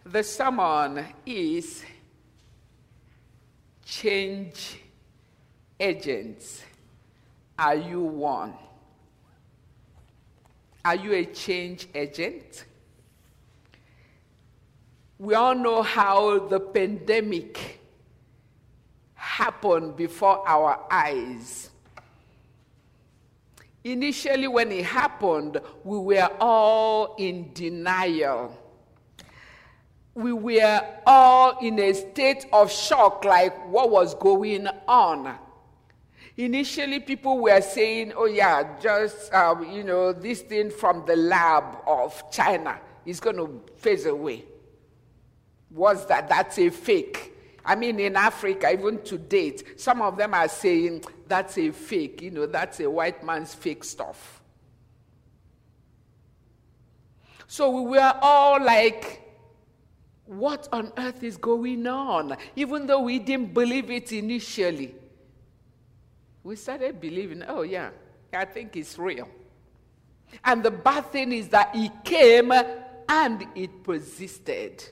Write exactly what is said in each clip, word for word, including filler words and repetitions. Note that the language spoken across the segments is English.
The sermon is Change Agents. Are you one? Are you a change agent? We all know how the pandemic happened before our eyes. Initially, when it happened, we were all in denial. We were all in a state of shock, like what was going on. Initially, people were saying, oh yeah, just, um, you know, this thing from the lab of China is going to phase away. What's that? That's a fake. I mean, in Africa, even to date, some of them are saying that's a fake, you know, that's a white man's fake stuff. So we were all like, what on earth is going on? Even though we didn't believe it initially, we started believing, oh yeah, I think it's real. And the bad thing is that it came and it persisted.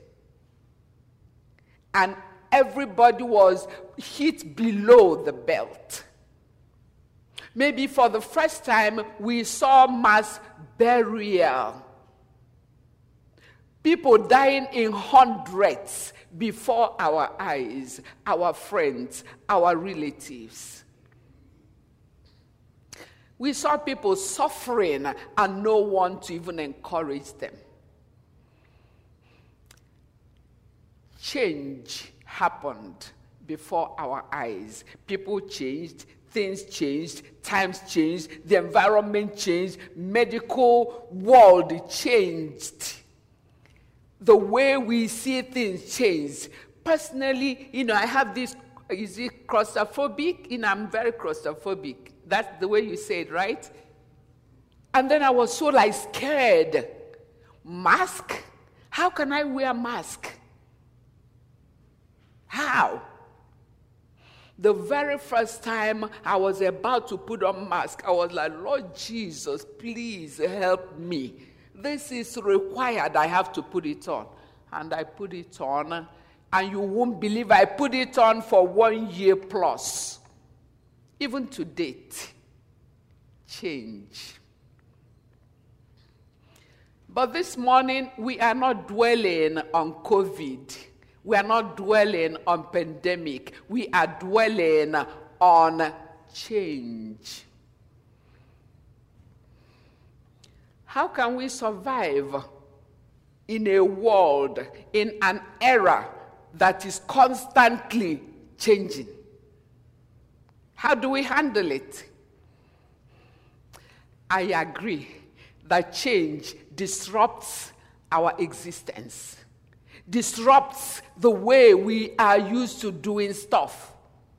And everybody was hit below the belt. Maybe for the first time, we saw mass burial. People dying in hundreds before our eyes, our friends, our relatives. We saw people suffering and no one to even encourage them. Change happened before our eyes. People changed, things changed, times changed, the environment changed, medical world changed. The way we see things changed. Personally, you know, I have this, is it claustrophobic? You know, I'm very claustrophobic. That's the way you say it, right? And then I was so like scared. Mask? How can I wear a mask? How? The very first time I was about to put on mask, I was like, Lord Jesus, please help me. This is required, I have to put it on. And I put it on, and you won't believe I put it on for one year plus. Even to date, change. But this morning, we are not dwelling on COVID. We are not dwelling on pandemic. We are dwelling on change. How can we survive in a world, in an era that is constantly changing? How do we handle it? I agree that change disrupts our existence, disrupts the way we are used to doing stuff.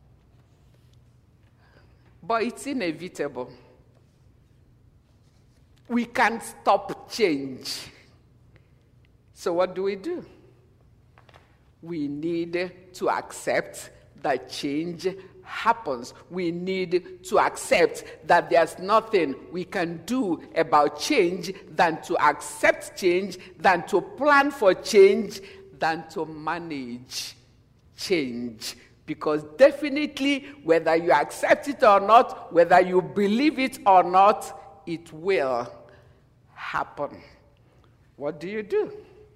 But it's inevitable. We can't stop change. So what do we do? We need to accept that change happens. We need to accept that there's nothing we can do about change than to accept change, than to plan for change, than to manage change. Because definitely, whether you accept it or not, whether you believe it or not, it will happen. What do you do?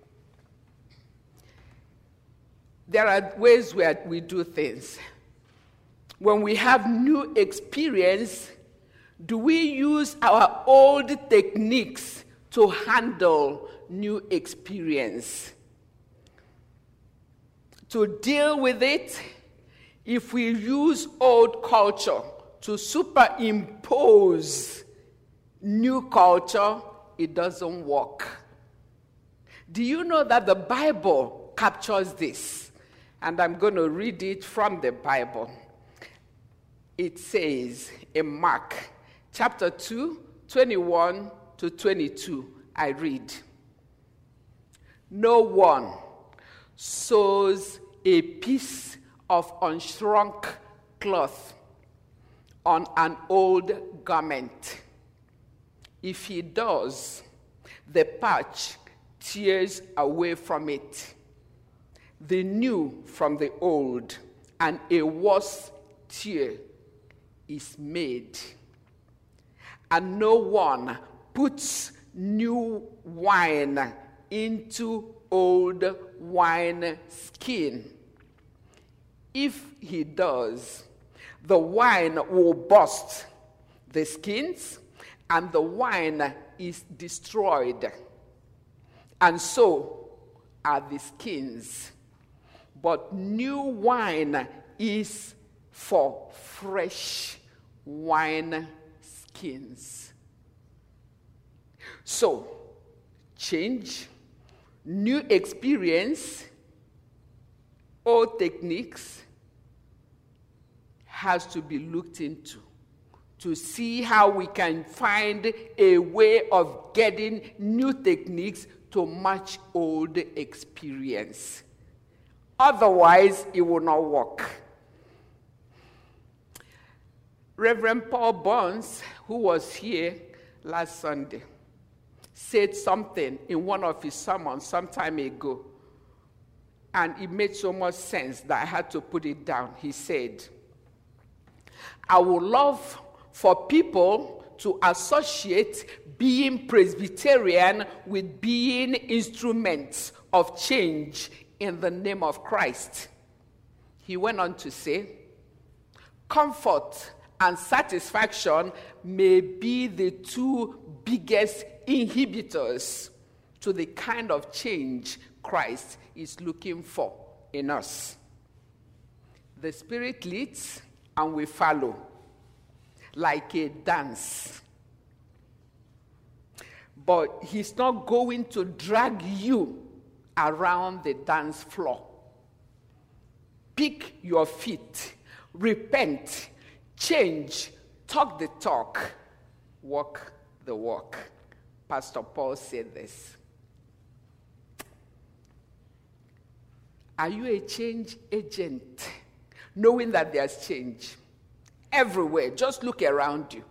There are ways where we do things. When we have new experience, do we use our old techniques to handle new experience? To deal with it, if we use old culture to superimpose new culture, it doesn't work. Do you know that the Bible captures this? And I'm going to read it from the Bible. It says in Mark chapter two, twenty-one to twenty-two, I read, no one sews a piece of unshrunk cloth on an old garment. If he does, the patch tears away from it, the new from the old, and a worse tear is made. And no one puts new wine into old wine skin. If he does, the wine will burst the skins, and the wine is destroyed. And so are the skins. But new wine is for fresh wine skins. So, change, new experience, old techniques has to be looked into to see how we can find a way of getting new techniques to match old experience. Otherwise, it will not work. Reverend Paul Burns, who was here last Sunday, said something in one of his sermons some time ago, and it made so much sense that I had to put it down. He said, I would love for people to associate being Presbyterian with being instruments of change in the name of Christ. He went on to say, comfort and satisfaction may be the two biggest inhibitors to the kind of change Christ is looking for in us. The Spirit leads and we follow, like a dance. But he's not going to drag you around the dance floor. Pick your feet, repent, change, talk the talk, walk the walk. Pastor Paul said this. Are you a change agent? Knowing that there's change everywhere. Just look around you.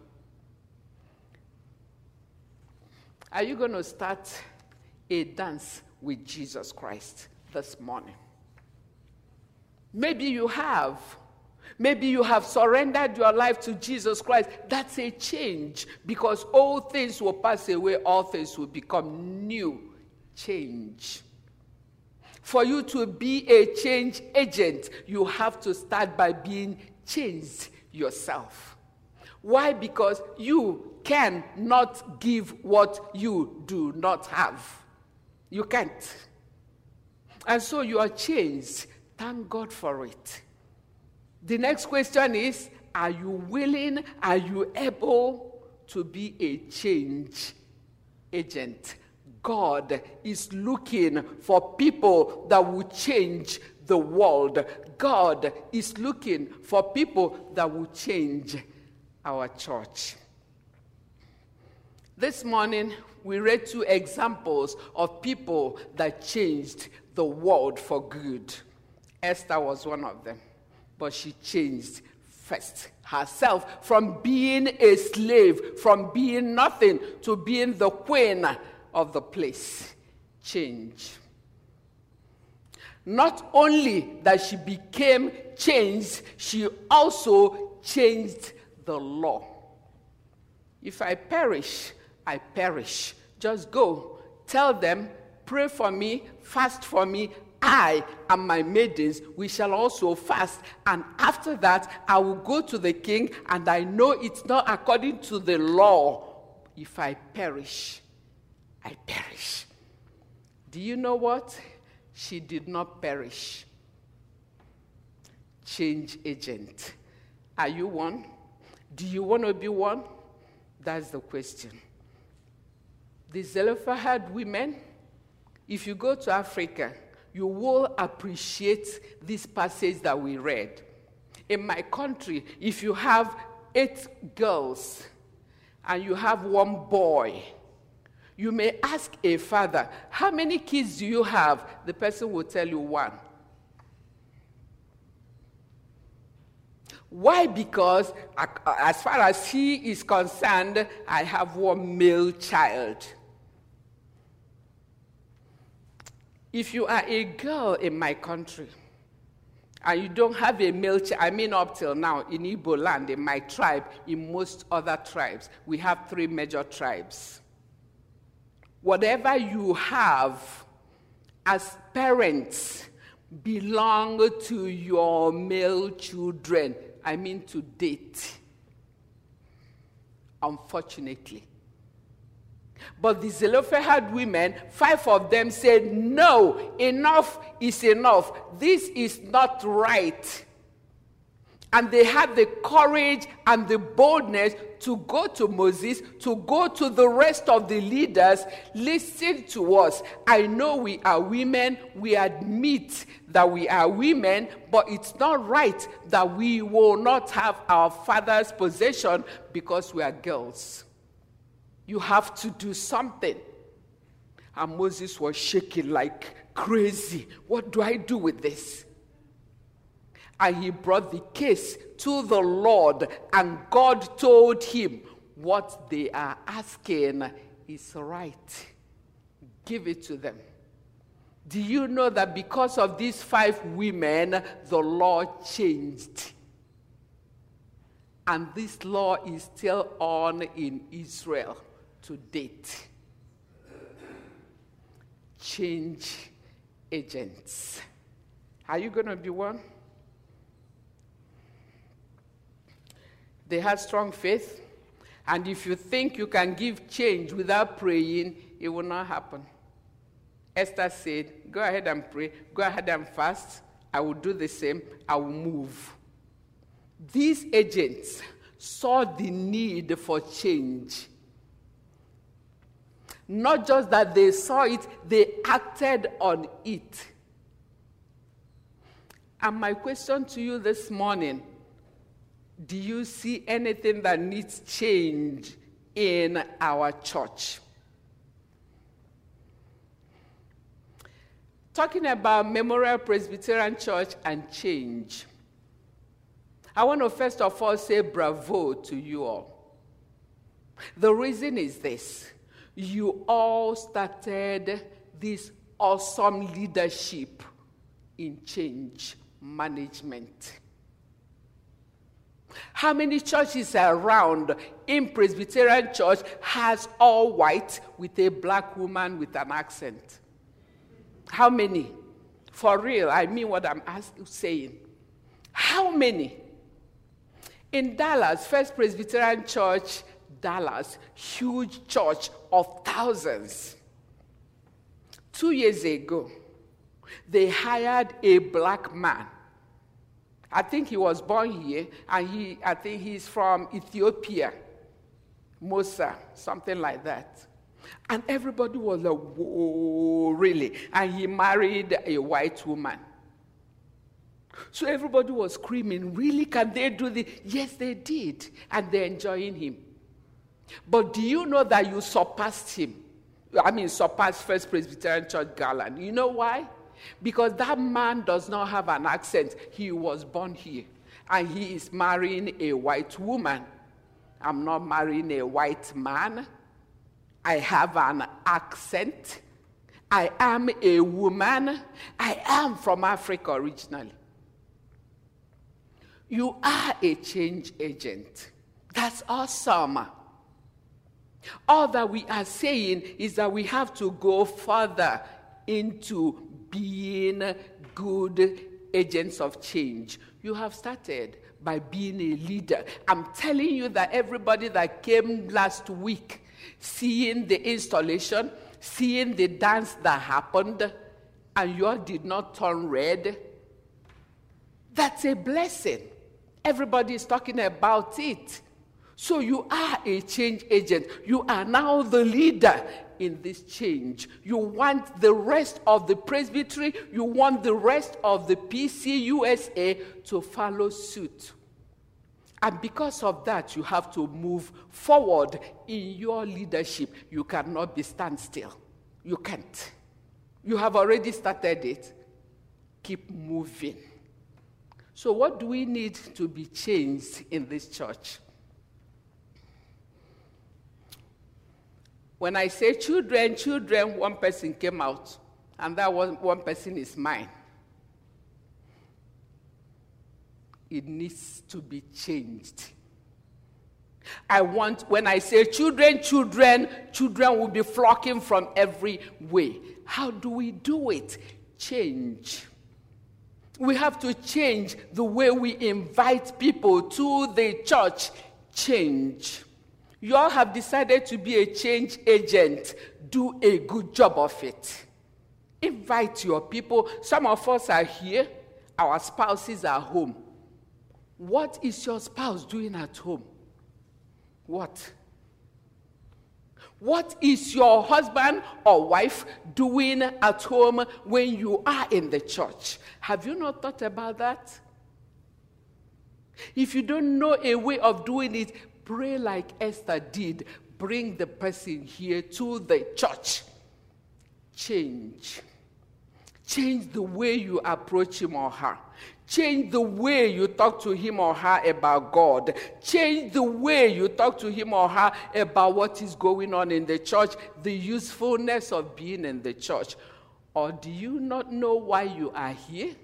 Are you going to start a dance with Jesus Christ this morning? Maybe you have. Maybe you have surrendered your life to Jesus Christ. That's a change, because all things will pass away, all things will become new. Change. For you to be a change agent, you have to start by being changed yourself. Why? Because you cannot give what you do not have. You can't. And so you are changed. Thank God for it. The next question is, are you willing, are you able to be a change agent? God is looking for people that will change the world. God is looking for people that will change our church. This morning, we read two examples of people that changed the world for good. Esther was one of them, but she changed first herself from being a slave, from being nothing to being the queen of the place. Change. Not only that she became changed, she also changed the law. If I perish, I perish. Just go. Tell them, pray for me, fast for me. I and my maidens, we shall also fast. And after that, I will go to the king, and I know it's not according to the law. If I perish, I perish. Do you know what? She did not perish. Change agent. Are you one? Do you want to be one? That's the question. The Zelophehad women, if you go to Africa, you will appreciate this passage that we read. In my country, if you have eight girls and you have one boy, you may ask a father, how many kids do you have? The person will tell you one. Why? Because as far as he is concerned, I have one male child. If you are a girl in my country, and you don't have a male child, I mean up till now, in Igbo land, in my tribe, in most other tribes, we have three major tribes. Whatever you have as parents belong to your male children, I mean to date, unfortunately. But the Zelophehad women, five of them said, no, enough is enough. This is not right. And they had the courage and the boldness to go to Moses, to go to the rest of the leaders. Listen to us. I know we are women. We admit that we are women, but it's not right that we will not have our father's possession because we are girls. You have to do something. And Moses was shaking like crazy. What do I do with this? And he brought the case to the Lord, and God told him, what they are asking is right. Give it to them. Do you know that because of these five women, the law changed? And this law is still on in Israel to date. Change agents. Are you going to be one? They had strong faith, and if you think you can give change without praying, it will not happen. Esther said, go ahead and pray, go ahead and fast, I will do the same, I will move. These agents saw the need for change. Not just that they saw it, they acted on it. And my question to you this morning, do you see anything that needs change in our church? Talking about Memorial Presbyterian Church and change, I want to first of all say bravo to you all. The reason is this. You all started this awesome leadership in change management. How many churches around in Presbyterian Church has all white with a black woman with an accent? How many? For real, I mean what I'm saying. How many? In Dallas, First Presbyterian Church, Dallas, huge church of thousands. Two years ago, they hired a black man. I think he was born here, and he, I think he's from Ethiopia, Musa, something like that. And everybody was like, whoa, really? And he married a white woman. So everybody was screaming, really, can they do this? Yes, they did, and they're enjoying him. But do you know that you surpassed him? I mean, surpassed First Presbyterian Church Garland. You know why? Because that man does not have an accent. He was born here. And he is marrying a white woman. I'm not marrying a white man. I have an accent. I am a woman. I am from Africa originally. You are a change agent. That's awesome. All that we are saying is that we have to go further into being good agents of change. You have started by being a leader. I'm telling you that everybody that came last week, seeing the installation, seeing the dance that happened, and yours did not turn red, that's a blessing. Everybody is talking about it. So you are a change agent. You are now the leader in this change. You want the rest of the presbytery, you want the rest of the P C U S A to follow suit. And because of that, you have to move forward in your leadership. You cannot be stand still. You can't. You have already started it. Keep moving. So what do we need to be changed in this church? When I say children, children, one person came out. and that one, one person is mine. It needs to be changed. I want, when I say children, children, children will be flocking from every way. How do we do it? Change. We have to change the way we invite people to the church. Change. You all have decided to be a change agent. Do a good job of it. Invite your people. Some of us are here. Our spouses are home. What is your spouse doing at home? What? What is your husband or wife doing at home when you are in the church? Have you not thought about that? If you don't know a way of doing it, pray like Esther did. Bring the person here to the church. Change. Change the way you approach him or her. Change the way you talk to him or her about God. Change the way you talk to him or her about what is going on in the church, the usefulness of being in the church. Or do you not know why you are here?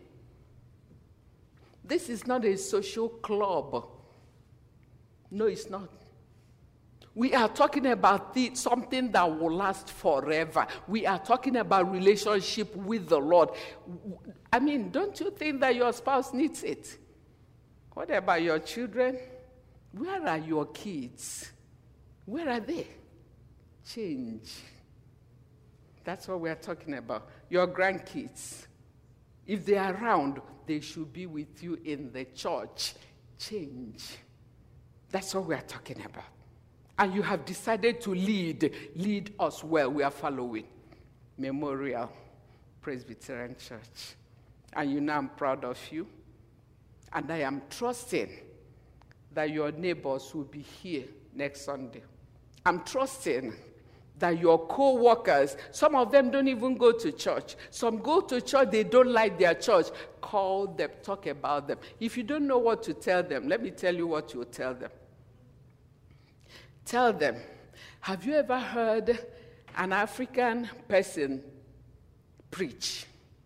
This is not a social club. No, it's not. We are talking about the, something that will last forever. We are talking about relationship with the Lord. I mean, don't you think that your spouse needs it? What about your children? Where are your kids? Where are they? Change. That's what we are talking about. Your grandkids. If they are around, they should be with you in the church. Change. That's what we are talking about. And you have decided to lead. Lead us well. We are following. Memorial Presbyterian Church. And you know I'm proud of you. And I am trusting that your neighbors will be here next Sunday. I'm trusting that your co-workers, some of them don't even go to church. Some go to church, they don't like their church. Call them, talk about them. If you don't know what to tell them, let me tell you what you'll tell them. Tell them, have you ever heard an African person preach?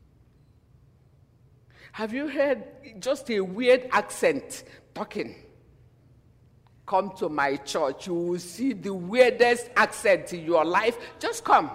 Have you heard just a weird accent talking? Come to my church. You will see the weirdest accent in your life. Just come.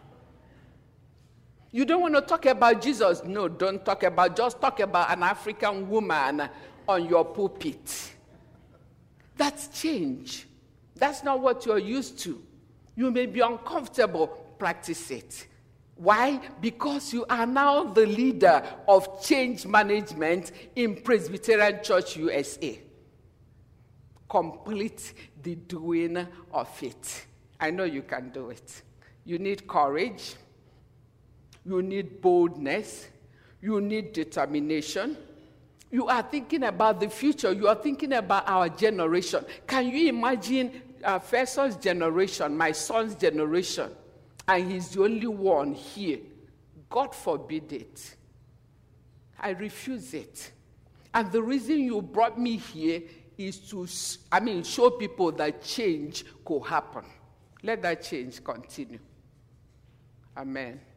You don't want to talk about Jesus? No, don't talk about, just talk about an African woman on your pulpit. That's change. That's not what you're used to. You may be uncomfortable. Practice it. Why? Because you are now the leader of change management in Presbyterian Church U S A. Complete the doing of it. I know you can do it. You need courage. You need boldness. You need determination. You are thinking about the future. You are thinking about our generation. Can you imagine uh, Feson's generation, my son's generation, and he's the only one here? God forbid it. I refuse it. And the reason you brought me here is to, I mean, show people that change could happen. Let that change continue. Amen.